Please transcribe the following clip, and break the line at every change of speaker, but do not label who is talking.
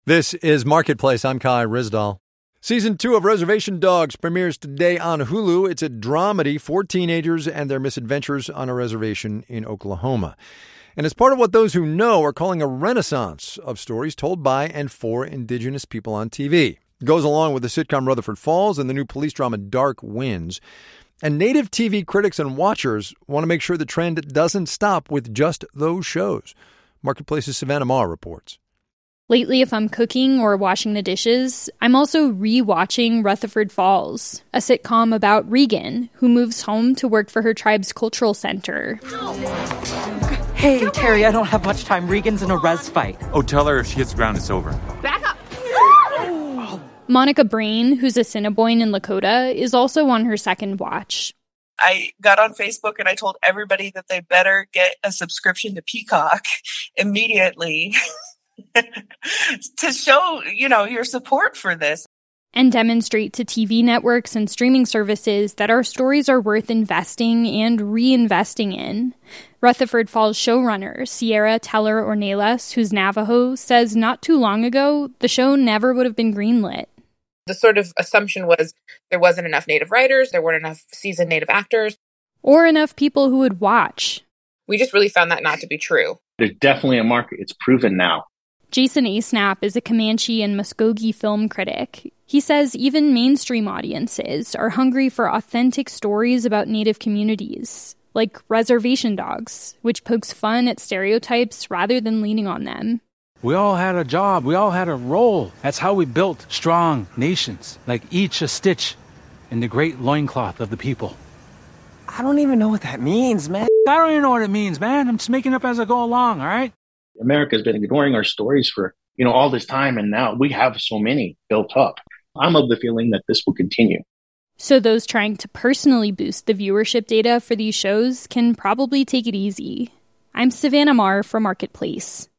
This is Marketplace. I'm Kai Rizdal. Season 2 of Reservation Dogs premieres today on Hulu. It's a dramedy for teenagers and their misadventures on a reservation in Oklahoma. And it's part of what those who know are calling a renaissance of stories told by and for Indigenous people on TV. It goes along with the sitcom Rutherford Falls and the new police drama Dark Winds. And Native TV critics and watchers want to make sure the trend doesn't stop with just those shows. Marketplace's Savannah Maher reports.
Lately, if I'm cooking or washing the dishes, I'm also re-watching Rutherford Falls, a sitcom about Regan, who moves home to work for her tribe's cultural center.
Hey, Terry, I don't have much time. Regan's in a res fight.
Oh, tell her if she hits ground, it's over.
Back up!
Monica Brain, who's a Assiniboine in Lakota, is also on her second watch.
I got on Facebook and I told everybody that they better get a subscription to Peacock immediately. to show, your support for this.
And demonstrate to TV networks and streaming services that our stories are worth investing and reinvesting in. Rutherford Falls showrunner Sierra Teller Ornelas, who's Navajo, says not too long ago, the show never would have been greenlit.
The sort of assumption was there wasn't enough Native writers, there weren't enough seasoned Native actors.
Or enough people who would watch.
We just really found that not to be true.
There's definitely a market. It's proven now.
Jason Asnap is a Comanche and Muskogee film critic. He says even mainstream audiences are hungry for authentic stories about Native communities, like Reservation Dogs, which pokes fun at stereotypes rather than leaning on them.
We all had a job. We all had a role. That's how we built strong nations, like each a stitch in the great loincloth of the people.
I don't even know what that means, man.
I don't even know what it means, man. I'm just making it up as I go along, all right?
America's been ignoring our stories for, all this time, and now we have so many built up. I'm of the feeling that this will continue.
So those trying to personally boost the viewership data for these shows can probably take it easy. I'm Savannah Maher for Marketplace.